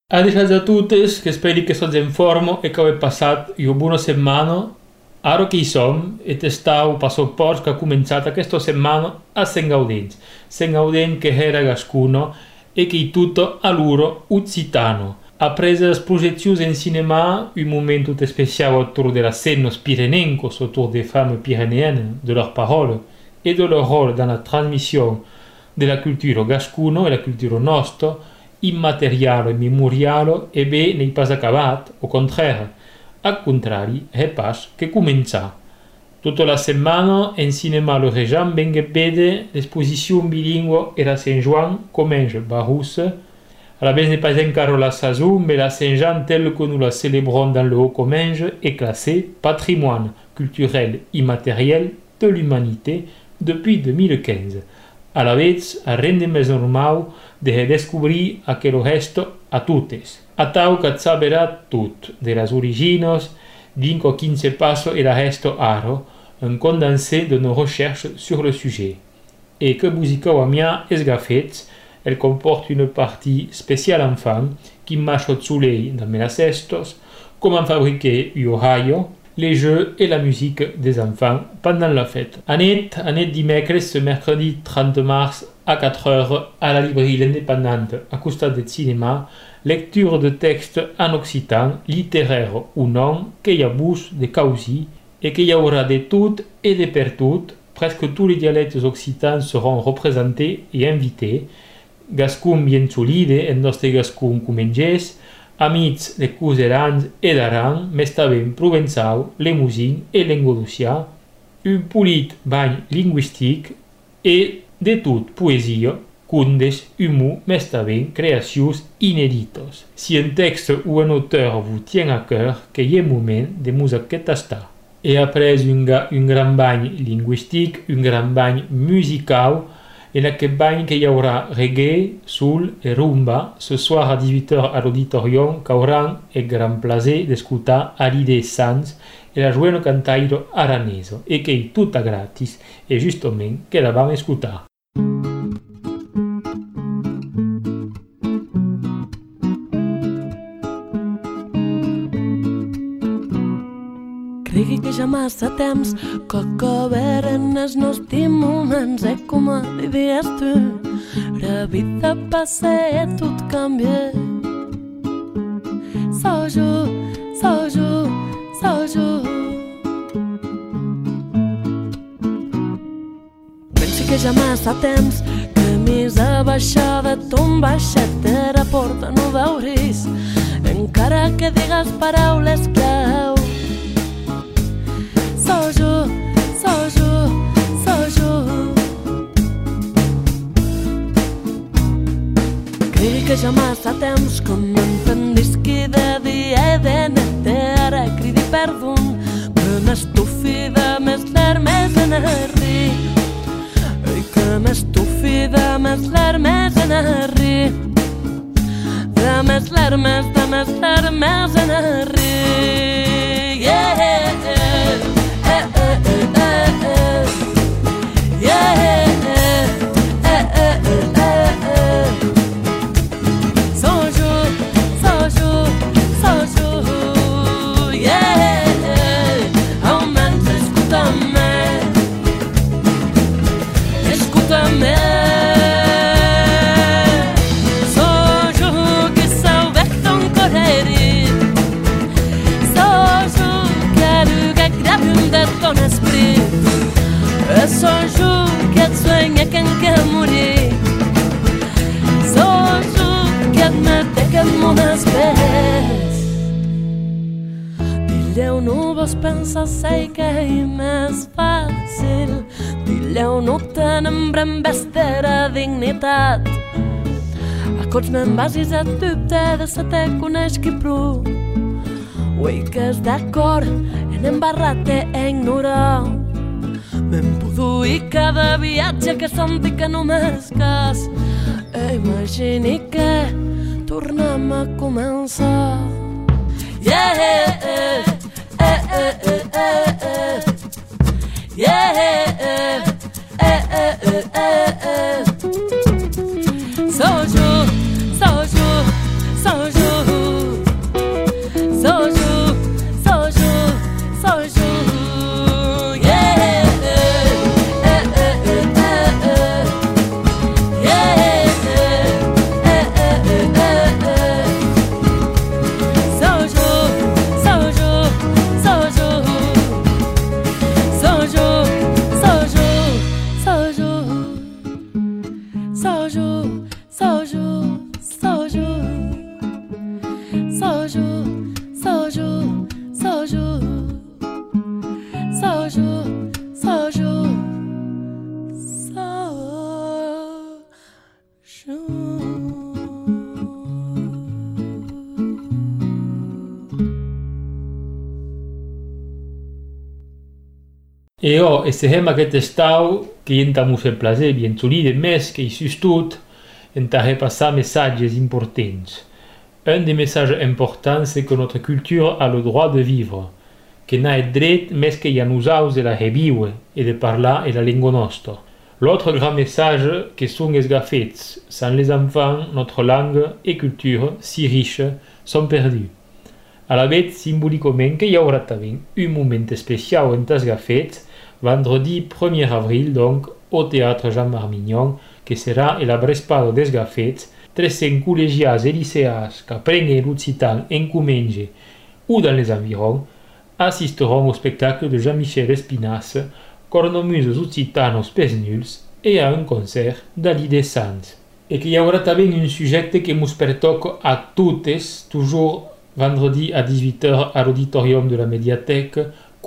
Adesso a tutti che spero che sono in forma e che avete passato una buona settimana. Ora che sono e testavo il passaporto che ha cominciato questa settimana a Sengaudens che era gascuno e che tutto a loro uccitano. Après les projections en cinéma, un moment tout spécial autour de la scène pyrénéenne, autour des femmes pyrénéennes, de leurs paroles et de leur rôle dans la transmission de la culture gascuno et la culture nostra, immateriale et mémoriale, e bé n'est pas acabat, au contraire. Al contrari, è pas che comincia. Tutta la settimana in cinema le Régent venga vede l'esposizione bilingue e la Saint-Jean Comminges Barous. La base n'est pas encore la saison, mais la Saint-Jean telle que nous la célébrons dans le Haut-Comminges est classée patrimoine culturel immatériel de l'humanité depuis 2015. A la vez, rende més normal de redescobrir aquel resto a totes. A tau que saberà tot, de les origines, d'inco 15 passos et la resto aro, un condensé de nos recherches sur le sujet. Et que busicau a mia esgafets, elle comporte une partie spéciale enfant qui marche au soleil dans mes cestos, comment fabriquer un rayo, les jeux et la musique des enfants pendant la fête. Annette dimecres, ce mercredi 30 mars à 4h à la librairie L'Indépendante à costat de cinéma, lecture de textes en occitan, littéraire ou non, qu'il y a bus de causi et qu'il y aura de tout et de per tout. Presque tous les dialectes occitans seront représentés et invités. Gascun bien solide, en nostre gascun comengès, amics de Couserans et d'Aran, més també provençal, lemusin et languedocià, un polit bany lingüístic et de tot poesia, contes, humour, més també créacions inéditos. Si un texte ou un auteur vous tient à cœur, qu'il y ait un moment de musique tastar. Et après un grand bany linguistique, un grand bany musical, en aquest bany que hi haurà reggae, soul et rumba, ce soir à 18h à l'auditorium, qu'auran el gran placer d'escoltar Halide Sanz e la joven cantaire aranesa, e que hi tutta gratis, e justament que la vam escoltar. Cregui que ja massa temps que acabaren els nostres moments e com diries tu la vida passa e tot canvia. Sou jo pensi que ja massa temps camisa baixada ton baixet a la porta no veuris encara que digues paraules clau. Sou jo crec que ja massa temps que m'entendisqui de dia i de nit ara cridi perdón que m'estufi de més larmes en arri i que m'estufi de més larmes en arri de més larmes en arri Sou jo que et sueña que encara morir. Sou jo que et mate que et mones pes. Dileu no vos pensar sei que hi més fàcil. Dileu no tenem brembestera dignitat. A cots me'n basis a dubte de se te coneix qui pro. Ui que és d'acord en embarrat e ignorar. Me'n produir cada viatge que senti que no m'és cas e imagini que tornem a començar. Sou jo Sojo, sojo, sojo, sojo, sojo, E esse hema aquest estau que entamus el plaser bien solide mes que sus tot enta repassar messages importants. Un des messages importants c'est que notre culture a le droit de vivre, que n'a et dret mes que y a nosaus de la reviure et de parlar et la lingua nostra. L'autre grand message que sont les gafets, sans les enfants, notre langue et culture si riches sont perdus. À la vez, symboliquement, qu'il y aura un moment spécial en tas gafets, vendredi 1er avril, donc, au théâtre Jean Marmignon, que sera la Brespado des Gafets, 300 collégiats et lycéas qui apprennent l'occitan en Comenge ou dans les environs, assisteront au spectacle de Jean-Michel Espinasse, cornomuses occitanos pes nuls, et à un concert d'Ali de Sanz. Et qu'il y aura un sujet qui nous pertoque à toutes, toujours vendredi à 18h à l'auditorium de la médiathèque,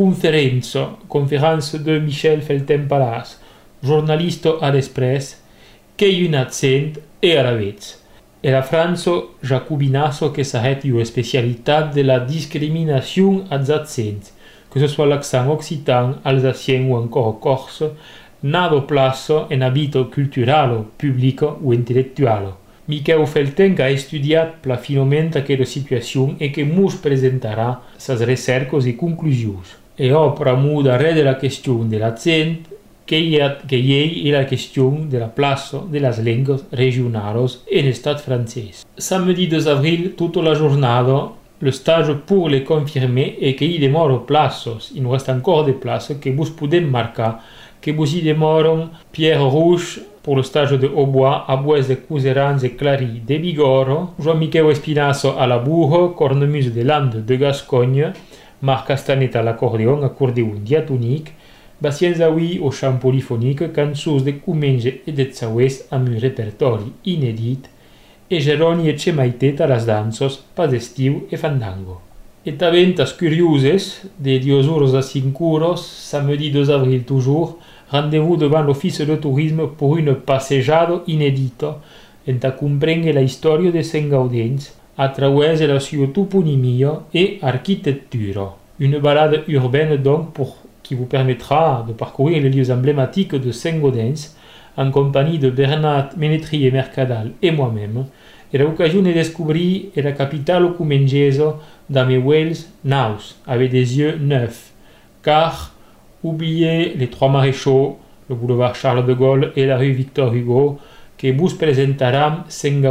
conférence de Michel Felten-Palas, journaliste à l'Express, qui est un accent et à la vez. Et la France jacobinasso que s'arrête une spécialité de la discrimination à accents, que ce soit l'accent occitan, alsacien ou encore corse, n'a de place en habito culturel, public ou intellectuel. Michel Felten a estudiat plafinament aquella situació e que mos presentarà ses recerques i conclusions. E per amor darrere de la qüestió de l'accent, que hi ha la qüestió de la plaça de les llengües regionals en estat francès. Samedi 2 avril, tota la jornada, le stage pour les confirmer et que hi demora places. Il nous reste encore des places que vous pouvez marquer, que vous y demoren Pierre Rouge pour le stage de hautbois, Aboise de Couserans et Clary de Bigorre, Jean-Michel Espinasso à la bourre, Cornemuse de Landes de Gascogne, Marc Castanet à l'accordéon diatonique, Bastien Zawi au chant polyphonique, cançons de Comenge et de Tsawes amb un répertori inédit, et Geroni et Chemaitet a les danses, pas d'estiu et fandango. Et taventas curieuses, de 2 euros à 5 euros, samedi 2 avril toujours, rendez-vous devant l'Office de tourisme pour une passejada inédite en comprendre la histoire de Saint Gaudens à travers la sua toponymia et architecture. Une balade urbaine donc qui vous permettra de parcourir les lieux emblématiques de Saint Gaudens en compagnie de Bernard Ménétrier Mercadal et moi-même, et l'occasion de découvrir la capitale comengese d'Amewells Naus, avec des yeux neufs, car oubliez les 3 maréchaux, le boulevard Charles de Gaulle et la rue Victor Hugo, que vous présentaront Saint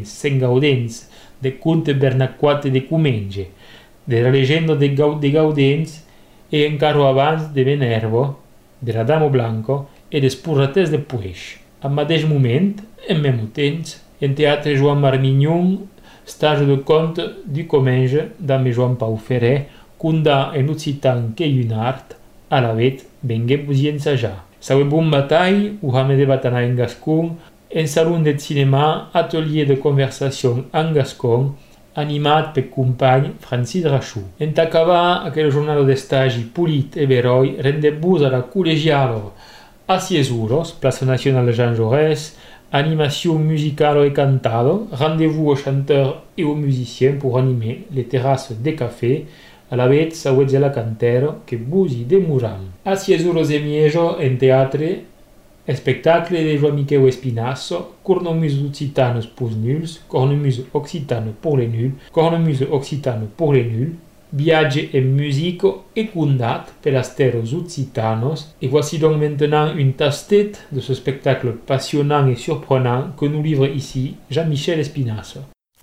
Gaudens, des contes bernaquats de Comenge, de la légende de Gaudens et encara abans de Venervo, de la Dame Blanco et des Spurrates de Puig. Al mateix moment, en même temps, en théâtre Joan Marmignon, stage de conte du Comenge d'Ame Joan Pau Ferrer, conda en occitan que un art, a la vez venguem-vos-hi ensajar. Saué bon bataille, ou hame de batana en gascon, en salon de cinéma, atelier de conversation en gascon, animat per company Francis Rachou. En acabar aquella jornada d'estagi polit e beroi, rendez-vos a la col·legiala a 6 euros, Plaça Nacional Jean Jaurès, animation musicale et cantado, rendez-vous aux chanteurs et aux musiciens pour animer les terrasses des cafés, a la vez sauets a la cantera que vous y demoram. A 6 euros et miejo en théâtre, spectacle de Joan-Michel Espinasso, cornemuse occitanes pour nuls, cornemuse occitane pour les nuls, cornemuse occitane pour les nuls, viatge en musique et condat per les terres occitanos. Et voici donc maintenant une tasse-tête de ce spectacle passionnant et surprenant que nous livre ici Jean-Michel Espinasso.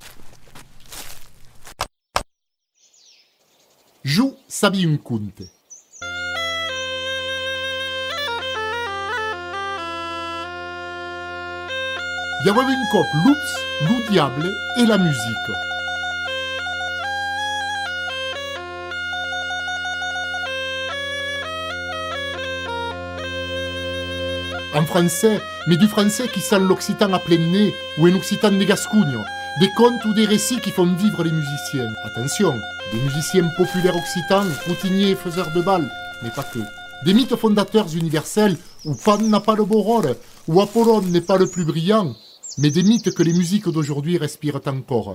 Jo sabia un conte. Hi havia un cop l'ups, lo diable et la musique. En français, mais du français qui sent l'occitan à plein nez ou en occitan de Gascogne, des contes ou des récits qui font vivre les musiciens. Attention, des musiciens populaires occitans, routiniers et faiseurs de bal, mais pas que. Des mythes fondateurs universels où Pan n'a pas le beau rôle, où Apollon n'est pas le plus brillant, mais des mythes que les musiques d'aujourd'hui respirent encore.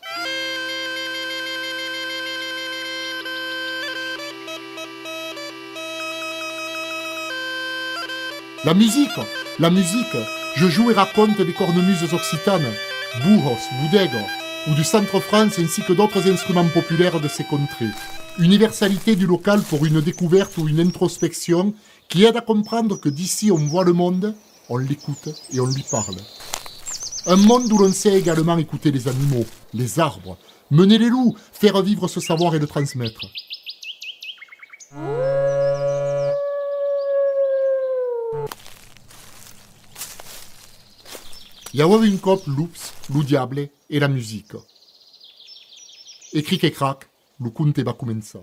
La musique, je joue et raconte des cornemuses occitanes, bourros, boudègres, ou du centre-France ainsi que d'autres instruments populaires de ces contrées. Universalité du local pour une découverte ou une introspection qui aide à comprendre que d'ici on voit le monde, on l'écoute et on lui parle. Un monde où l'on sait également écouter les animaux, les arbres, mener les loups, faire vivre ce savoir et le transmettre. Yawawin-Kop, Loops, Lou Diable et la musique. Écrit et crack, Lukunte Bakumensa.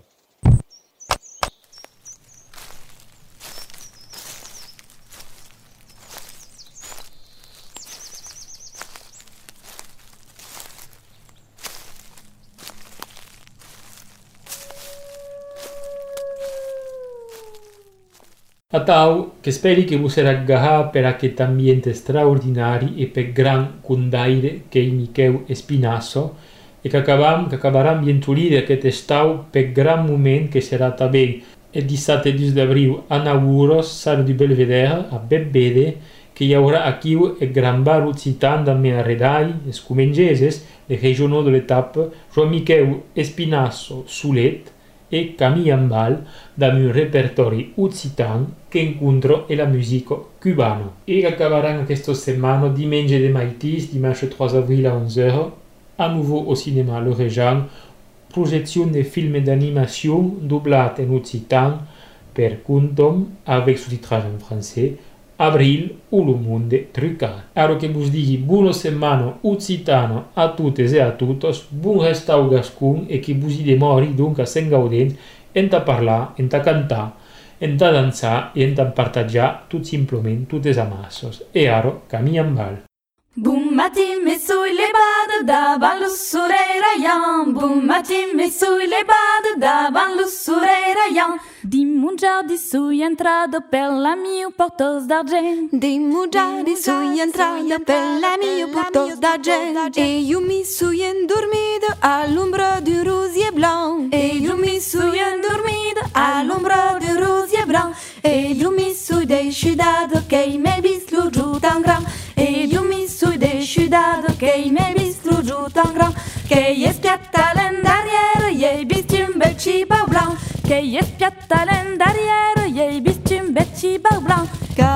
Atau, che speri che vi sarà aggaha per aquest ambiente straordinari e per gran cundaire che i Micheu e Spinasso e che acabaram bientulire aquest estau per gran moment che sarà tabè il 17 d'abril a Nauros, Sala du Belvedere, a Bebbede, che hi haurà aquí el gran bar occitan de Menaredai, els comengeses, le regionaux de l'etapa, Joan Micheu Espinasso Sulet, e Camille Ambal da un repertori occitan che incontro e la musica cubana. E acabaran aquesta setmana diumenge de maitis, dimanche 3 avril à 11h, à nouveau au cinéma Le Régent, projection de films d'animation doublats en occitan per Kuntom avec sous-titrage en français, Abril ou le monde trucat. Aro che vos digui buona setmana occitana a tuttes e a tutos, bon restau gascun e che vos hi demori donc a sen gaudents enta parlar, enta cantar, enta dansar e enta partagiar tot simplement totes amassos. E aro camí en val. Boum matin mes souilles les bades davant le soleil rayant. Boum matin mes souilles les bades davant le soleil rayant. Di mungiar di sui entrada per la mio portos d'argent. Di mungiar di sui entrada per la mio portos d'argent. E io mi sui endormida all'ombra di rosier blanc. E io mi sui endormida all'ombra di rosier blanc. E io mi sui decidado che me bislu giù tan gran. E io mi sui decidado che me bislu giù tan gran. Che è spiatta l'endariere, e bisti un bel cibo blanc. Che è spiatta l'endariere, e bisti un bel cibo blanc.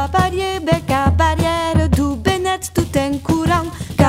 Cabariere, du benet tout en courant.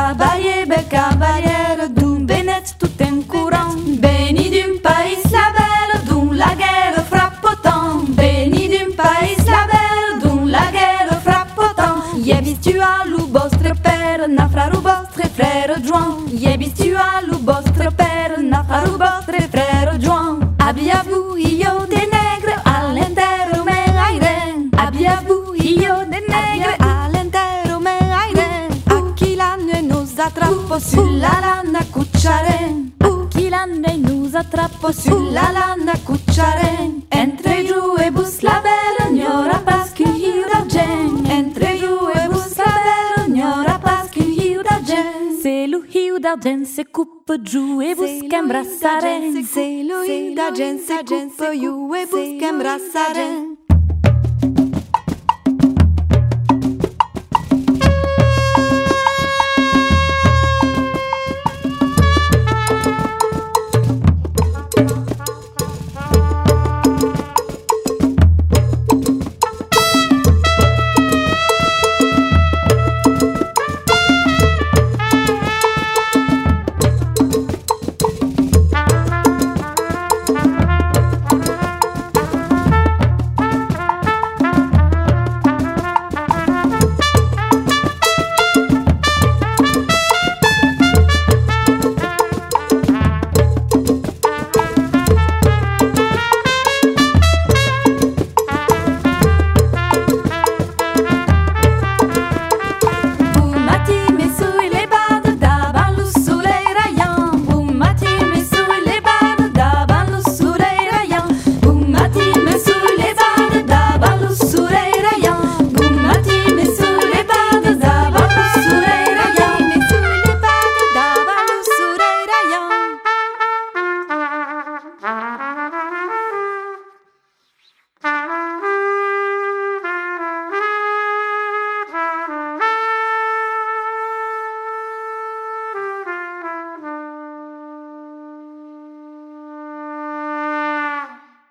Cabariere, du benet tout en courant. Béni d'un pays la belle, dont la guerre frappe autant. Béni d'un pays la belle, dont la guerre frappe autant. Ye bistu a lu vostre père, na fraru vostre frère Joan. Ye bistu a lu vostre père, na fraru vostre frère Joan. Abbiavu io de negre all'intero me aire. Abbiavu io de negre all'intero me aire. A chi l'anno e nos attrappo sulla lana cucciare. A chi l'anno e nos attrappo sulla lana cucciare. Entre giù e bus la bella, ignora pas qu'un hiu d'argent. Entre giù e bus la bella, ignora pas qu'un hiu d'argent. C'est le hiu d'argent se coupe giù e busca imbrassare. C'est le hiu d'argent se coupe giù e busca imbrassare.